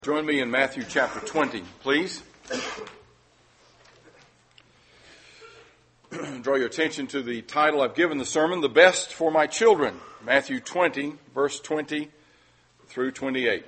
Join me in Matthew chapter 20, please. Draw your attention to the title I've given the sermon, The Best for My Children. Matthew 20, verse 20 through 28.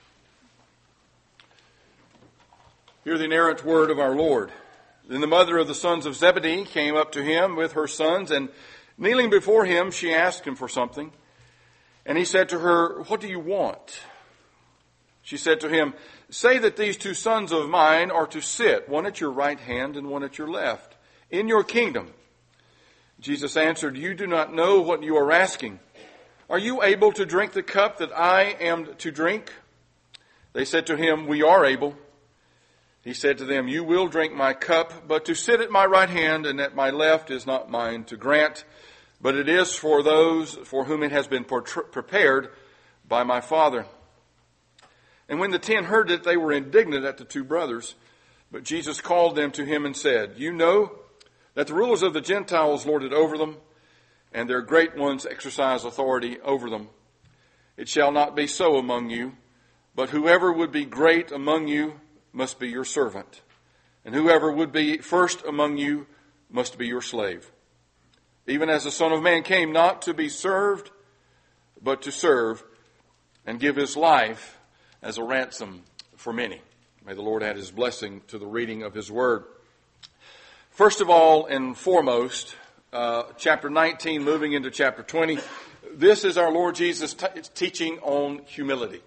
Hear the inerrant word of our Lord. Then the mother of the sons of Zebedee came up to him with her sons, and kneeling before him, she asked him for something. And he said to her, "What do you want?" She said to him, "Say that these two sons of mine are to sit, one at your right hand and one at your left, in your kingdom." Jesus answered, "You do not know what you are asking. Are you able to drink the cup that I am to drink?" They said to him, "We are able." He said to them, "You will drink my cup, but to sit at my right hand and at my left is not mine to grant, but it is for those for whom it has been prepared by my Father." And when the 10 heard it, they were indignant at the two brothers. But Jesus called them to him and said, "You know that the rulers of the Gentiles lord it over them, and their great ones exercise authority over them. It shall not be so among you, but whoever would be great among you must be your servant, and whoever would be first among you must be your slave. Even as the Son of Man came not to be served, but to serve and give his life as a ransom for many." May the Lord add his blessing to the reading of his word. First of all and foremost, chapter 19 moving into chapter 20, this is our Lord Jesus teaching on humility.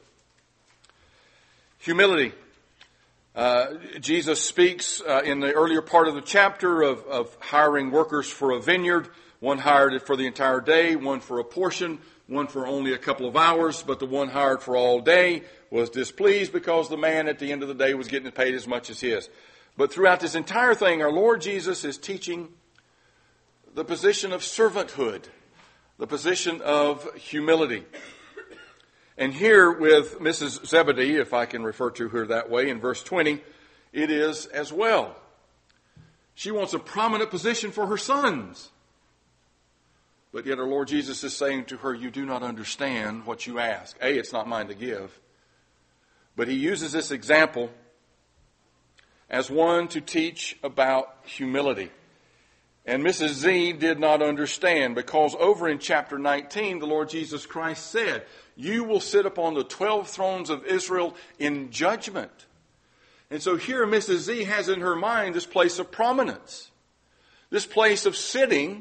Humility. Jesus speaks in the earlier part of the chapter of hiring workers for a vineyard. One hired it for the entire day, one for a portion, one for only a couple of hours, but the one hired for all day was displeased because the man at the end of the day was getting paid as much as his. But throughout this entire thing, our Lord Jesus is teaching the position of servanthood, the position of humility. And here with Mrs. Zebedee, if I can refer to her that way, in verse 20, it is as well. She wants a prominent position for her sons. But yet our Lord Jesus is saying to her, "You do not understand what you ask." A, it's not mine to give. But he uses this example as one to teach about humility. And Mrs. Z did not understand, because over in chapter 19, the Lord Jesus Christ said, "You will sit upon the 12 thrones of Israel in judgment." And so here Mrs. Z has in her mind this place of prominence, this place of sitting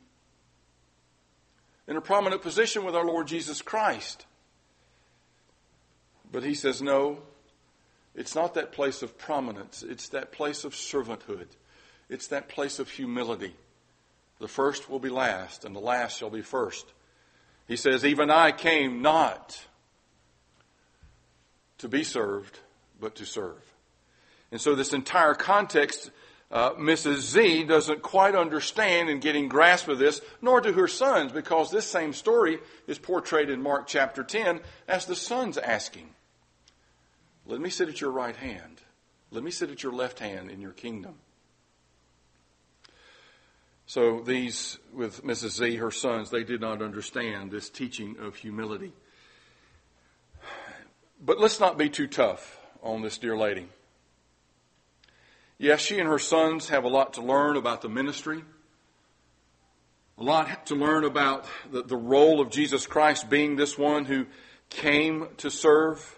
in a prominent position with our Lord Jesus Christ. But he says, no, it's not that place of prominence. It's that place of servanthood. It's that place of humility. The first will be last, and the last shall be first. He says, "Even I came not to be served, but to serve." And so this entire context, Mrs. Z doesn't quite understand and getting grasp of this, nor do her sons, because this same story is portrayed in Mark chapter 10 as the sons asking, "Let me sit at your right hand. Let me sit at your left hand in your kingdom." So these, with Mrs. Z, her sons, they did not understand this teaching of humility. But let's not be too tough on this dear lady. Yes, she and her sons have a lot to learn about the ministry, a lot to learn about the role of Jesus Christ being this one who came to serve.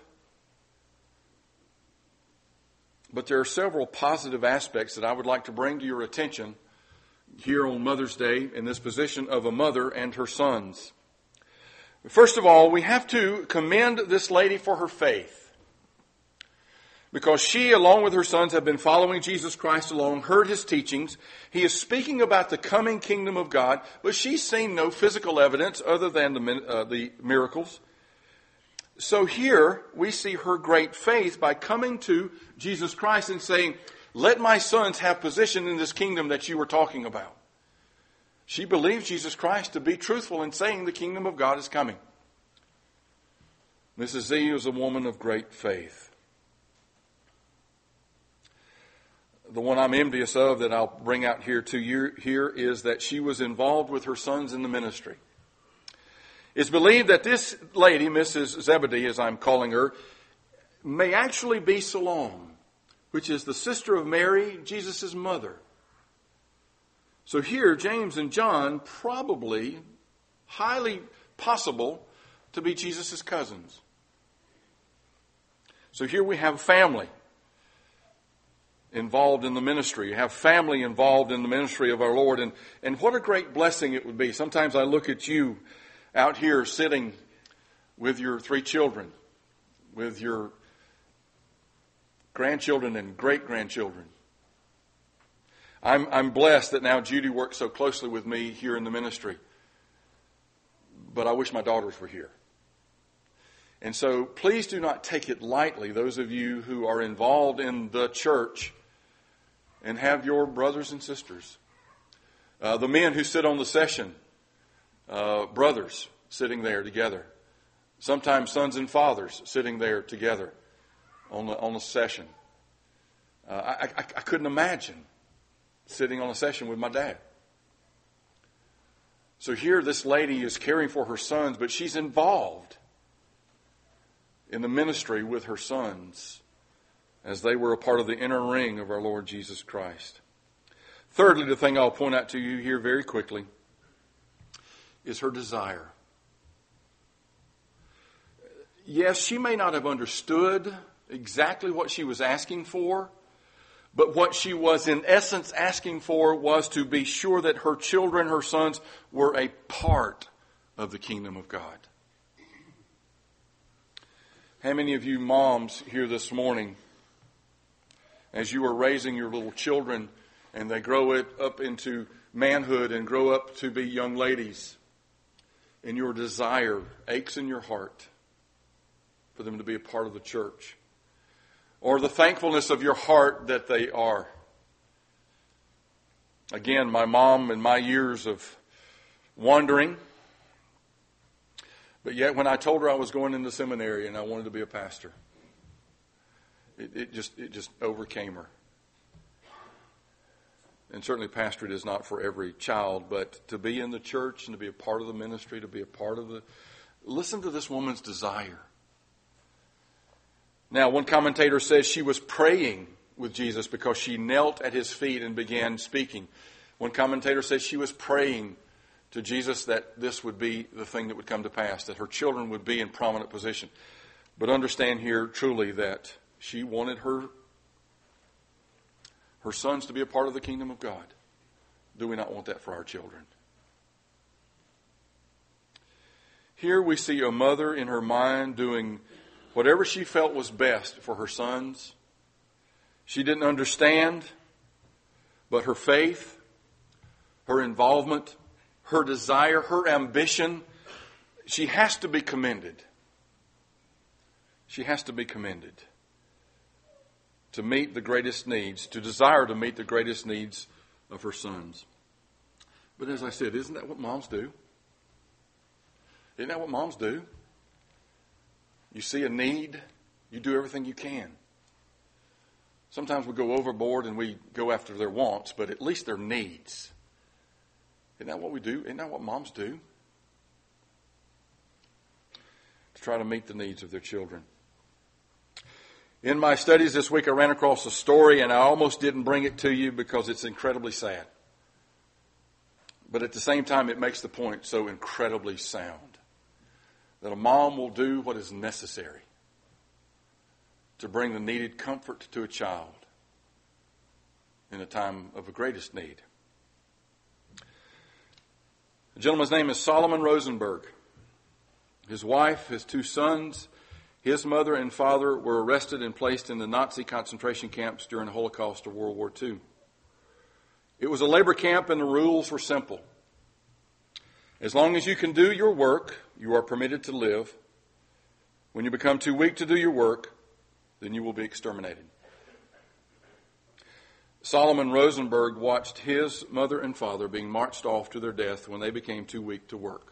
But there are several positive aspects that I would like to bring to your attention here on Mother's Day in this position of a mother and her sons. First of all, we have to commend this lady for her faith, because she, along with her sons, have been following Jesus Christ along, heard his teachings. He is speaking about the coming kingdom of God, but she's seen no physical evidence other than the miracles. So here we see her great faith by coming to Jesus Christ and saying, "Let my sons have position in this kingdom that you were talking about." She believes Jesus Christ to be truthful in saying the kingdom of God is coming. Mrs. Z is a woman of great faith. The one I'm envious of that I'll bring out here to you here is that she was involved with her sons in the ministry. It's believed that this lady, Mrs. Zebedee, as I'm calling her, may actually be Salome, which is the sister of Mary, Jesus' mother. So here, James and John, probably, highly possible to be Jesus' cousins. So here we have family involved in the ministry. You have family involved in the ministry of our Lord. And what a great blessing it would be. Sometimes I look at you out here sitting with your 3 children, with your grandchildren and great-grandchildren. I'm blessed that now Judy works so closely with me here in the ministry. But I wish my daughters were here. And so please do not take it lightly, those of you who are involved in the church and have your brothers and sisters. The men who sit on the session, brothers sitting there together. Sometimes sons and fathers sitting there together on the session. I couldn't imagine sitting on a session with my dad. So here this lady is caring for her sons, but she's involved in the ministry with her sons as they were a part of the inner ring of our Lord Jesus Christ. Thirdly, the thing I'll point out to you here very quickly is her desire. Yes, she may not have understood exactly what she was asking for, but what she was in essence asking for was to be sure that her children, her sons, were a part of the kingdom of God. How many of you moms here this morning, as you are raising your little children and they grow up into manhood and grow up to be young ladies, and your desire aches in your heart for them to be a part of the church, or the thankfulness of your heart that they are? Again, my mom and my years of wandering, but yet when I told her I was going into seminary and I wanted to be a pastor, it just overcame her. And certainly pastorate is not for every child, but to be in the church and to be a part of the ministry, to be a part of the... Listen to this woman's desire. Now, one commentator says she was praying with Jesus because she knelt at his feet and began speaking. One commentator says she was praying to Jesus that this would be the thing that would come to pass, that her children would be in prominent position. But understand here truly that she wanted her sons to be a part of the kingdom of God. Do we not want that for our children? Here we see a mother in her mind doing whatever she felt was best for her sons. She didn't understand, but her faith, her involvement, her desire, her ambition, she has to be commended. She has to be commended to meet the greatest needs, to desire to meet the greatest needs of her sons. But as I said, isn't that what moms do? Isn't that what moms do? You see a need, you do everything you can. Sometimes we go overboard and we go after their wants, but at least their needs. Isn't that what we do? Isn't that what moms do? To try to meet the needs of their children. In my studies this week, I ran across a story, and I almost didn't bring it to you because it's incredibly sad. But at the same time, it makes the point so incredibly sound. That a mom will do what is necessary to bring the needed comfort to a child in a time of the greatest need. The gentleman's name is Solomon Rosenberg. His wife, his 2 sons, his mother and father were arrested and placed in the Nazi concentration camps during the Holocaust of World War II. It was a labor camp and the rules were simple. As long as you can do your work, you are permitted to live. When you become too weak to do your work, then you will be exterminated. Solomon Rosenberg watched his mother and father being marched off to their death when they became too weak to work.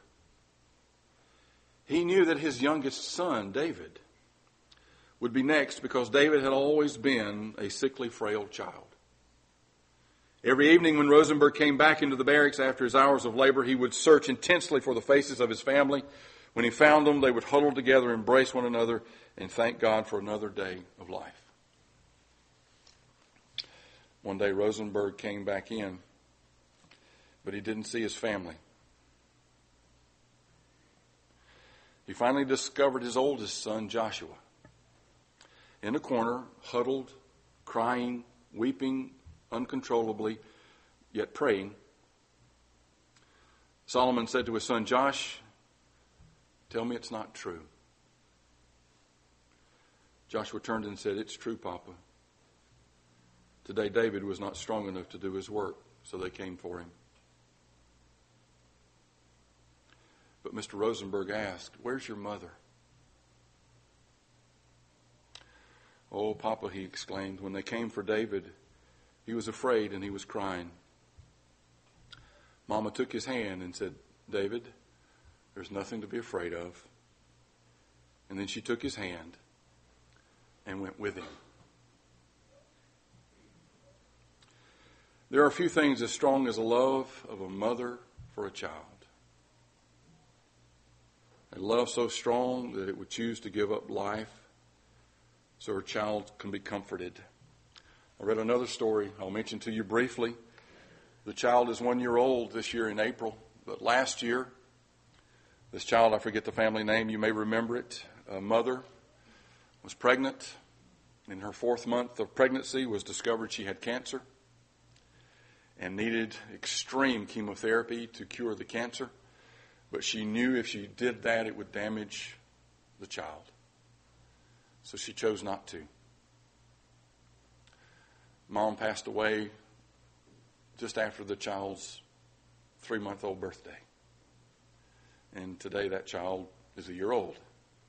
He knew that his youngest son, David, would be next because David had always been a sickly, frail child. Every evening when Rosenberg came back into the barracks after his hours of labor, he would search intensely for the faces of his family When he found them, they would huddle together, embrace one another, and thank God for another day of life. One day Rosenberg came back in, but he didn't see his family. He finally discovered his oldest son, Joshua, in a corner, huddled, crying, weeping uncontrollably, yet praying. Solomon said to his son, "Josh, tell me it's not true." Joshua turned and said, "It's true, Papa. Today David was not strong enough to do his work, so they came for him." But Mr. Rosenberg asked, "Where's your mother?" "Oh, Papa," he exclaimed, "when they came for David, he was afraid and he was crying. Mama took his hand and said, 'David, there's nothing to be afraid of.' And then she took his hand and went with him." There are few things as strong as the love of a mother for a child. A love so strong that it would choose to give up life so her child can be comforted. I read another story I'll mention to you briefly. The child is 1 year old this year in April, but last year, this child, I forget the family name, you may remember it, a mother was pregnant. In her 4th month of pregnancy was discovered she had cancer and needed extreme chemotherapy to cure the cancer. But she knew if she did that, it would damage the child. So she chose not to. Mom passed away just after the child's 3-month-old birthday. And today that child is 1 year old.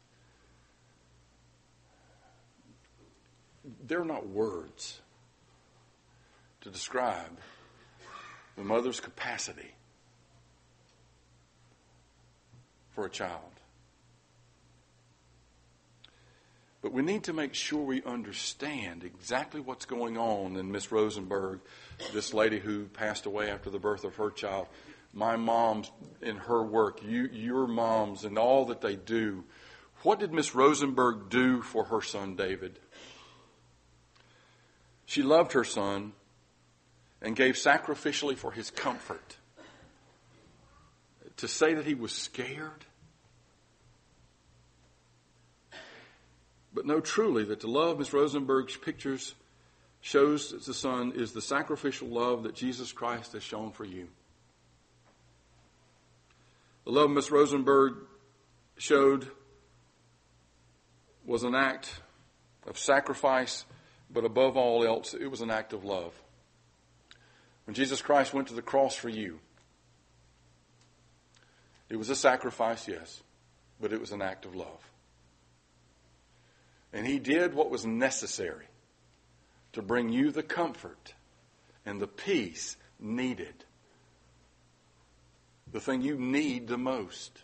There are not words to describe the mother's capacity for a child. But we need to make sure we understand exactly what's going on in Miss Rosenberg, this lady who passed away after the birth of her child. My mom's in her work, your moms and all that they do. What did Miss Rosenberg do for her son David? She loved her son and gave sacrificially for his comfort. To say that he was scared? But no, truly, that the love Miss Rosenberg's pictures shows that the son is the sacrificial love that Jesus Christ has shown for you. The love Miss Rosenberg showed was an act of sacrifice, but above all else, it was an act of love. When Jesus Christ went to the cross for you, it was a sacrifice, yes, but it was an act of love. And he did what was necessary to bring you the comfort and the peace needed. The thing you need the most.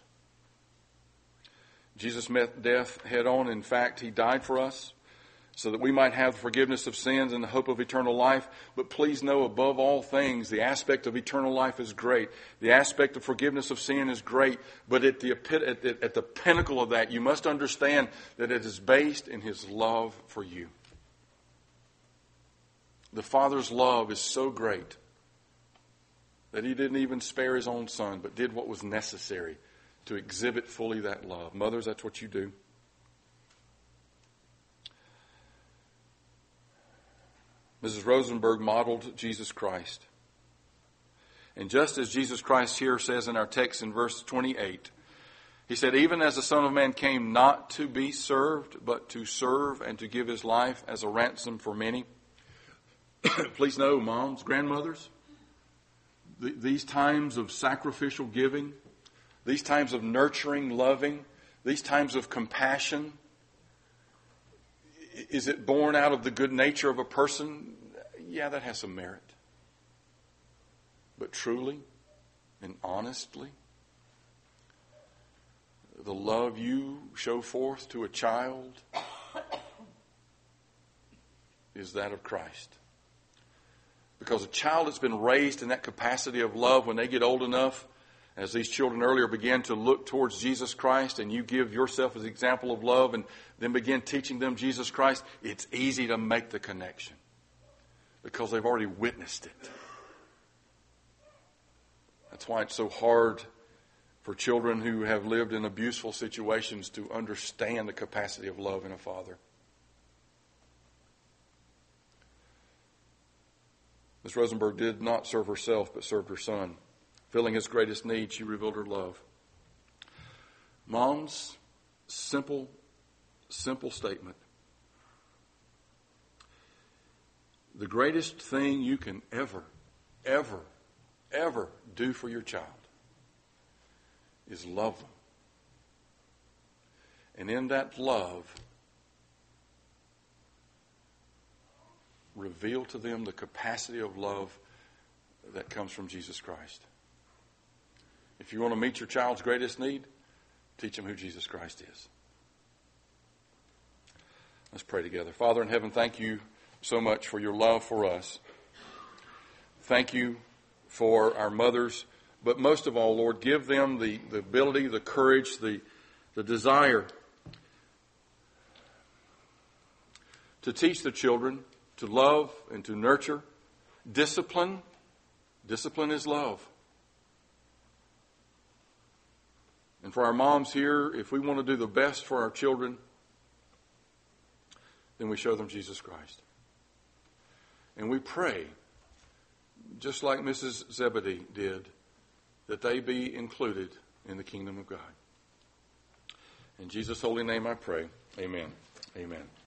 Jesus met death head on. In fact, he died for us so that we might have the forgiveness of sins and the hope of eternal life. But please know, above all things, the aspect of eternal life is great. The aspect of forgiveness of sin is great. But at the pinnacle of that, you must understand that it is based in his love for you. The Father's love is so great that he didn't even spare his own son, but did what was necessary to exhibit fully that love. Mothers, that's what you do. Mrs. Rosenberg modeled Jesus Christ. And just as Jesus Christ here says in our text in verse 28, he said, "Even as the Son of Man came not to be served, but to serve and to give his life as a ransom for many." Please know, moms, grandmothers, these times of sacrificial giving, these times of nurturing, loving, these times of compassion, is it born out of the good nature of a person? Yeah, that has some merit. But truly and honestly, the love you show forth to a child is that of Christ. Because a child that's been raised in that capacity of love, when they get old enough As these children earlier began to look towards Jesus Christ, and you give yourself as an example of love and then begin teaching them Jesus Christ, it's easy to make the connection because they've already witnessed it. That's why it's so hard for children who have lived in abuseful situations to understand the capacity of love in a father. Ms. Rosenberg did not serve herself, but served her son. Filling his greatest need, she revealed her love. Moms, simple statement. The greatest thing you can ever do for your child is love them. And in that love, reveal to them the capacity of love that comes from Jesus Christ. If you want to meet your child's greatest need, teach them who Jesus Christ is. Let's pray together. Father in heaven, thank you so much for your love for us. Thank you for our mothers, but most of all, Lord, give them the ability, the courage, the desire to teach the children to love and to nurture. Discipline is love. And for our moms here, if we want to do the best for our children, then we show them Jesus Christ. And we pray, just like Mrs. Zebedee did, that they be included in the kingdom of God. In Jesus' holy name I pray. Amen. Amen.